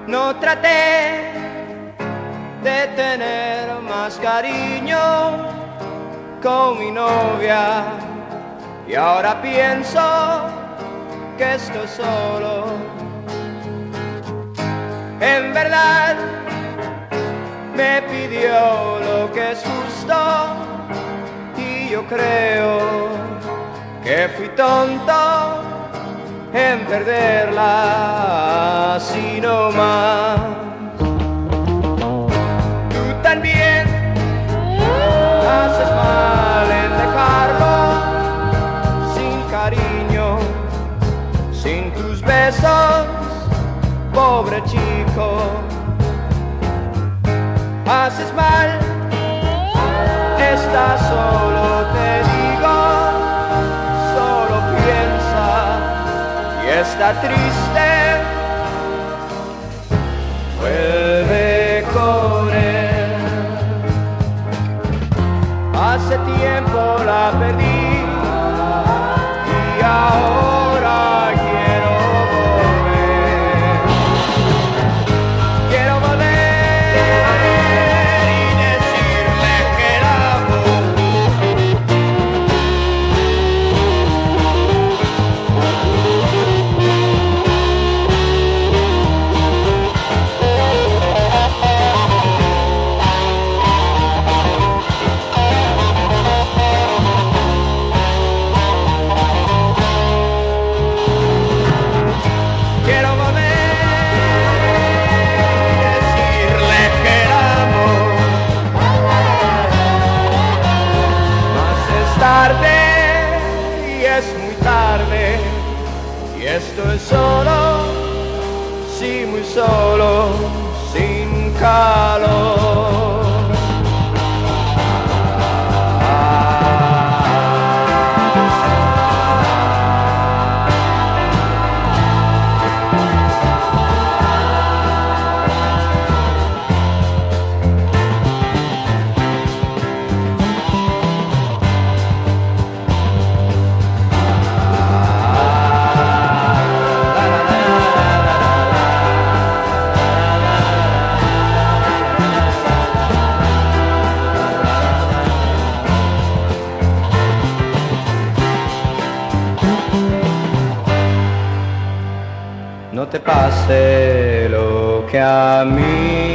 No traté de tener más cariño con mi novia y ahora pienso que estoy solo. En verdad me pidió lo que es justo y yo creo que fui tonto en perderla así nomás. Tú también haces mal en dejarlo sin cariño, sin tus besos, pobre chico. Haces mal, estás solo, te digo, solo piensa y está triste, vuelve con él. Hace tiempo la perdí y ahora quiero volver. Quiero volver y decirle que la amo. Quiero volver y decirle que la amo. Mas es tarde y es muy tarde y estoy solo, sí muy solo, sin calor. No te pase lo que a mí.